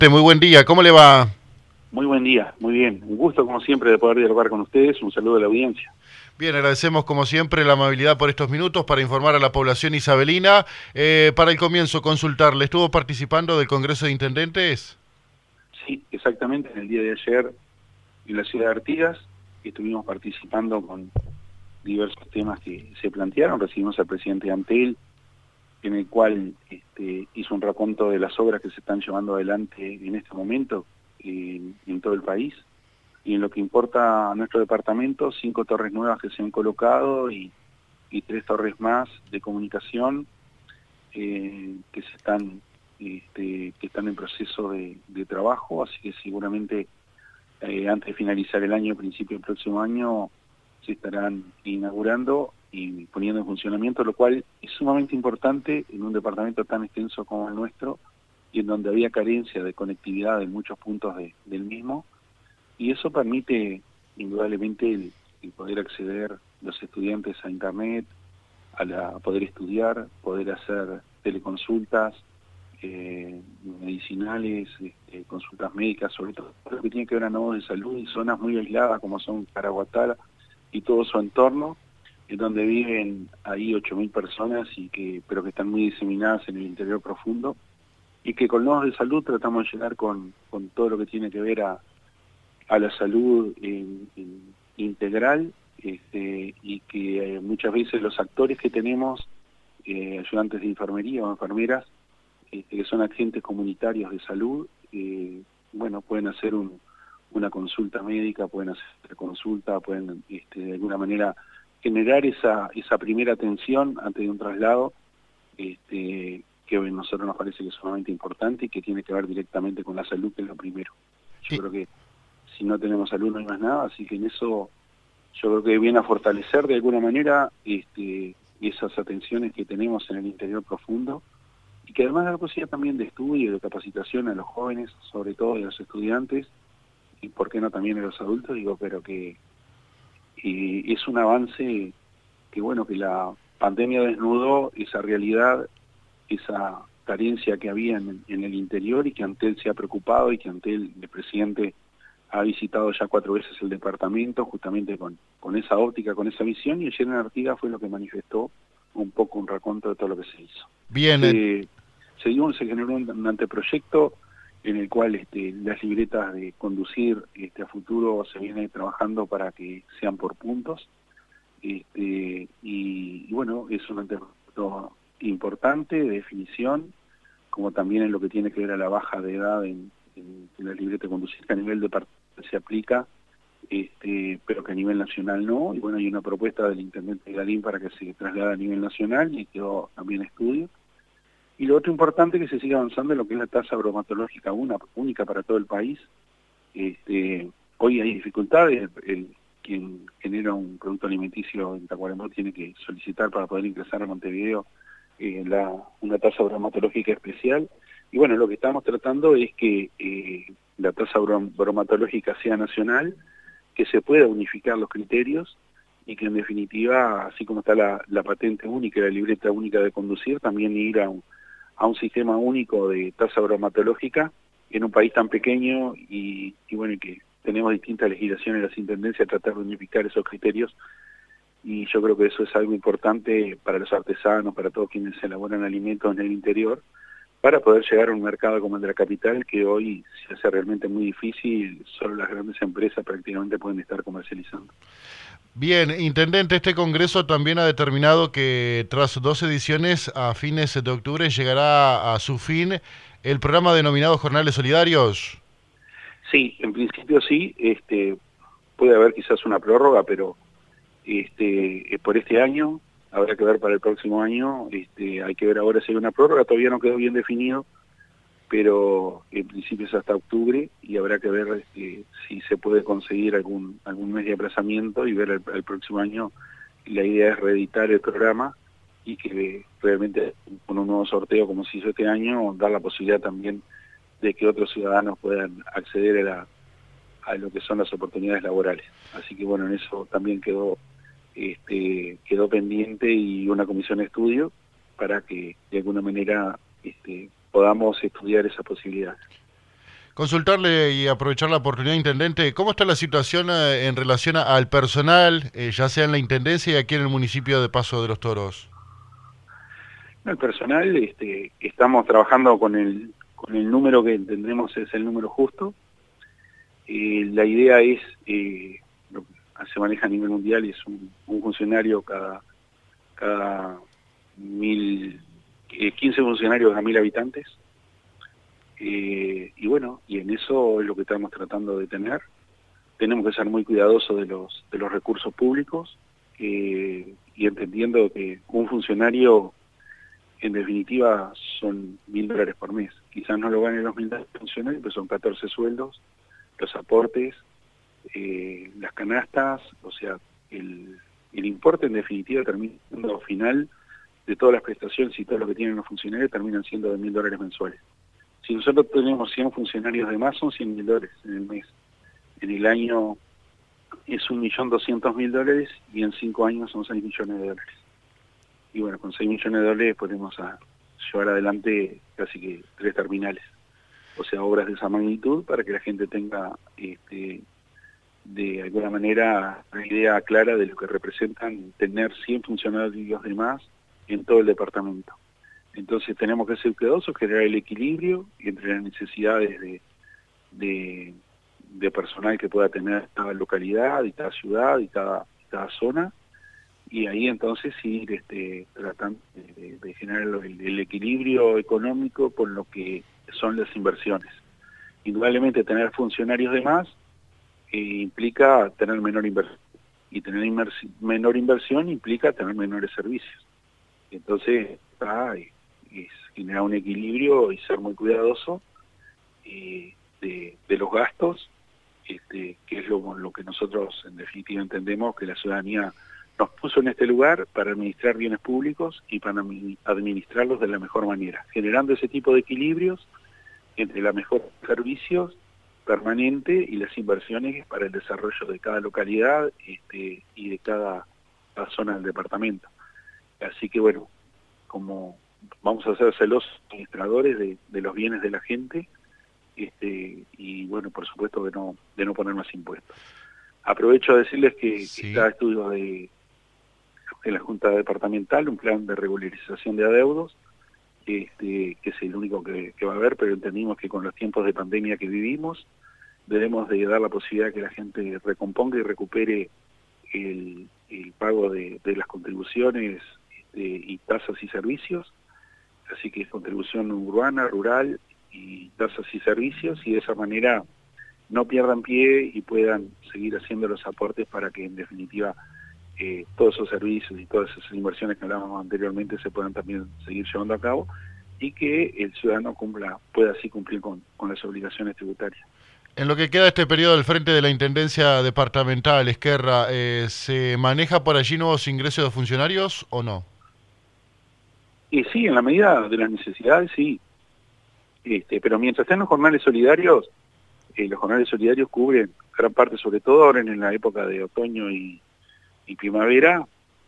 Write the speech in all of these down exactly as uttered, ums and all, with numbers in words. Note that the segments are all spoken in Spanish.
Muy buen día, ¿cómo le va? Muy buen día, muy bien. Un gusto, como siempre, de poder dialogar con ustedes. Un saludo a la audiencia. Bien, agradecemos como siempre la amabilidad por estos minutos para informar a la población isabelina. Eh, para el comienzo, consultarle, ¿estuvo participando del Congreso de Intendentes? Sí, exactamente. En el día de ayer, en la ciudad de Artigas, estuvimos participando con diversos temas que se plantearon. Recibimos al presidente Antel, en el cual este, hizo un raconto de las obras que se están llevando adelante en este momento en, en todo el país. Y en lo que importa a nuestro departamento, cinco torres nuevas que se han colocado y, y tres torres más de comunicación eh, que se están este, que están en proceso de, de trabajo, así que seguramente eh, antes de finalizar el año, principio del próximo año, se estarán inaugurando y poniendo en funcionamiento, lo cual es sumamente importante en un departamento tan extenso como el nuestro y en donde había carencia de conectividad en muchos puntos de, del mismo, y eso permite indudablemente el, el poder acceder los estudiantes a internet, a, la, a poder estudiar, poder hacer teleconsultas, eh, medicinales, este, consultas médicas, sobre todo lo que tiene que ver a nodos de salud en zonas muy aisladas como son Caraguatá y todo su entorno, en donde viven ahí ocho mil personas, y que pero que están muy diseminadas en el interior profundo, y que con nodos de salud tratamos de llegar con, con todo lo que tiene que ver a, a la salud en, en integral, este, y que eh, muchas veces los actores que tenemos, eh, ayudantes de enfermería o enfermeras, este, que son agentes comunitarios de salud, eh, bueno, pueden hacer un, una consulta médica, pueden hacer consulta, pueden este, de alguna manera generar esa, esa primera atención antes de un traslado, este, que a nosotros nos parece que es sumamente importante y que tiene que ver directamente con la salud, que es lo primero. Yo Y, creo que si no tenemos salud no hay más nada, así que en eso yo creo que viene a fortalecer de alguna manera este, esas atenciones que tenemos en el interior profundo, y que además da la posibilidad también de estudio y de capacitación a los jóvenes, sobre todo a los estudiantes, y por qué no también a los adultos, digo, pero que y es un avance que, bueno, que la pandemia desnudó esa realidad, esa carencia que había en, en el interior, y que Antel se ha preocupado, y que Antel, el presidente, ha visitado ya cuatro veces el departamento justamente con, con esa óptica, con esa visión, y ayer en Artigas fue lo que manifestó un poco un raconto de todo lo que se hizo. bien, eh, Se, se, dio, se generó un, un anteproyecto en el cual este, las libretas de conducir este, a futuro se viene trabajando para que sean por puntos, este, y, y bueno, es un anteproyecto importante de definición, como también en lo que tiene que ver a la baja de edad en, en, en la libreta de conducir, que a nivel departamental se aplica, este, pero que a nivel nacional no, y bueno, hay una propuesta del intendente Galín para que se traslade a nivel nacional, y quedó también estudio. Y lo otro importante es que se siga avanzando en lo que es la tasa bromatológica una, única para todo el país. Este, hoy hay dificultades, el, el, quien genera un producto alimenticio en Tacuarembó tiene que solicitar para poder ingresar a Montevideo eh, la, una tasa bromatológica especial, y bueno, lo que estamos tratando es que eh, la tasa brom bromatológica sea nacional, que se pueda unificar los criterios, y que en definitiva, así como está la, la patente única y la libreta única de conducir, también ir a un, a un sistema único de tasa bromatológica en un país tan pequeño, y, y bueno, que tenemos distintas legislaciones, las intendencias, tratar de unificar esos criterios, y yo creo que eso es algo importante para los artesanos, para todos quienes elaboran alimentos en el interior, para poder llegar a un mercado como el de la capital, que hoy se hace realmente muy difícil, solo las grandes empresas prácticamente pueden estar comercializando. bien, Intendente, este Congreso también ha determinado que tras dos ediciones a fines de octubre llegará a su fin el programa denominado Jornales Solidarios. Sí, en principio sí, este, puede haber quizás una prórroga, pero este, por este año, habrá que ver para el próximo año, este, hay que ver ahora si hay una prórroga, todavía no quedó bien definido, pero en principio es hasta octubre, y habrá que ver este, si se puede conseguir algún algún mes de aplazamiento, y ver el, el próximo año. La idea es reeditar el programa, y que realmente con un nuevo sorteo como se hizo este año, dar la posibilidad también de que otros ciudadanos puedan acceder a, la, a lo que son las oportunidades laborales. Así que bueno, en eso también quedó este, quedó pendiente, y una comisión de estudio para que de alguna manera este, podamos estudiar esa posibilidad. Consultarle y aprovechar la oportunidad, intendente, ¿cómo está la situación eh, en relación a- al personal, eh, ya sea en la intendencia y aquí en el municipio de Paso de los Toros? El personal, este, estamos trabajando con el, con el número que entendemos es el número justo. Eh, la idea es, eh, lo que se maneja a nivel mundial, es un, un funcionario cada, cada mil, eh, quince funcionarios a mil habitantes. Eh, y bueno, y en eso es lo que estamos tratando de tener. Tenemos que ser muy cuidadosos de los, de los recursos públicos eh, y entendiendo que un funcionario, en definitiva, son mil dólares por mes. Quizás no lo ganen los mil dólares funcionarios, pero son catorce sueldos, los aportes, eh, las canastas, o sea, el, el importe en definitiva termina siendo final de todas las prestaciones y todo lo que tienen los funcionarios terminan siendo de mil dólares mensuales. Si nosotros tenemos cien funcionarios de más, son cien mil dólares en el mes. En el año es un millón doscientos mil dólares y en cinco años son seis millones de dólares. Y bueno, con seis millones de dólares podemos a llevar adelante casi que tres terminales. O sea, obras de esa magnitud para que la gente tenga este, de alguna manera una idea clara de lo que representan tener cien funcionarios de más en todo el departamento. Entonces tenemos que ser cuidadosos, generar el equilibrio entre las necesidades de, de, de personal que pueda tener cada localidad y cada ciudad y cada, cada zona, y ahí entonces ir este, tratando de, de generar el, el equilibrio económico con lo que son las inversiones. Indudablemente tener funcionarios de más eh, implica tener menor inversión, y tener inmersi menor inversión implica tener menores servicios. Entonces, ah, es generar un equilibrio y ser muy cuidadoso eh, de, de los gastos, este, que es lo, lo que nosotros en definitiva entendemos que la ciudadanía nos puso en este lugar para administrar bienes públicos y para administrarlos de la mejor manera, generando ese tipo de equilibrios entre la mejor servicios permanente y las inversiones para el desarrollo de cada localidad este, y de cada, cada zona del departamento. Así que bueno, como vamos a ser celosos administradores de, de los bienes de la gente, este, y bueno, por supuesto de no, de no poner más impuestos. Aprovecho a decirles que, sí. que está estudio de, de la Junta Departamental, un plan de regularización de adeudos, este, que es el único que, que va a haber, pero entendimos que con los tiempos de pandemia que vivimos, debemos de dar la posibilidad que la gente recomponga y recupere el, el pago de, de las contribuciones este, y tasas y servicios, así que es contribución urbana, rural y tasas y servicios, y de esa manera no pierdan pie y puedan seguir haciendo los aportes para que en definitiva eh, todos esos servicios y todas esas inversiones que hablábamos anteriormente se puedan también seguir llevando a cabo y que el ciudadano cumpla, pueda así cumplir con, con las obligaciones tributarias. En lo que queda este periodo al frente de la Intendencia Departamental, Esquerra, eh, ¿se maneja por allí nuevos ingresos de funcionarios o no? Y sí, en la medida de las necesidades, sí. Este, pero mientras estén los jornales solidarios, eh, los jornales solidarios cubren gran parte, sobre todo ahora en la época de otoño y, y primavera,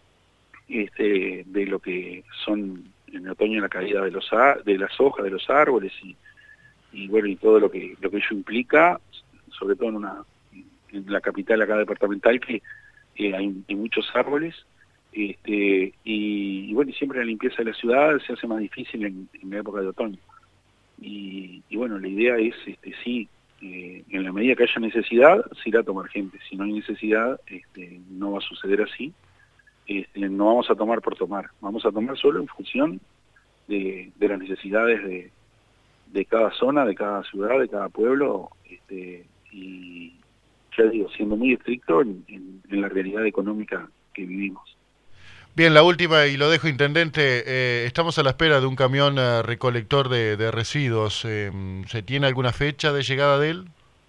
este, de lo que son en otoño la caída de, los, de las hojas de los árboles y y bueno, y todo lo que lo que ello implica, sobre todo en una en la capital acá departamental, que eh, hay, hay muchos árboles, este, y, y bueno, y siempre la limpieza de la ciudad se hace más difícil en, en la época de otoño. Y, y bueno, la idea es, este, sí, eh, en la medida que haya necesidad, se irá a tomar gente. Si no hay necesidad, este, no va a suceder así. Este, no vamos a tomar por tomar, vamos a tomar solo en función de, de las necesidades de de cada zona, de cada ciudad, de cada pueblo, este, y ya digo, siendo muy estricto en, en, en la realidad económica que vivimos. Bien, la última, y lo dejo, intendente, eh, estamos a la espera de un camión eh, recolector de, de residuos. Eh, ¿se tiene alguna fecha de llegada de él?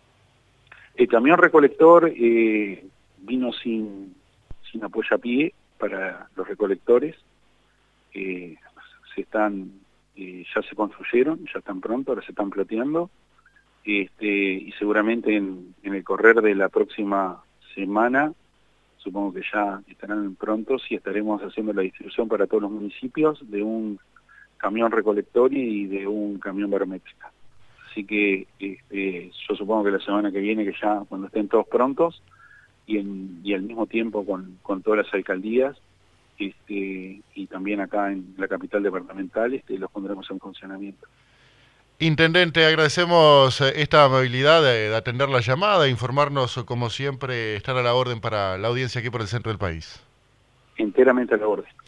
El camión recolector eh, vino sin, sin apoyapié para los recolectores, eh, se están... Eh, ya se construyeron, ya están pronto, ahora se están ploteando, este, y seguramente en, en el correr de la próxima semana, supongo que ya estarán prontos y estaremos haciendo la distribución para todos los municipios de un camión recolector y de un camión barométrica. Así que este, yo supongo que la semana que viene, que ya cuando estén todos prontos, y, en, y al mismo tiempo con, con todas las alcaldías, este, y también acá en la capital departamental, este, los pondremos en funcionamiento. Intendente, agradecemos eh, esta amabilidad de, de atender la llamada, informarnos como siempre, estar a la orden para la audiencia aquí por el centro del país. Enteramente a la orden.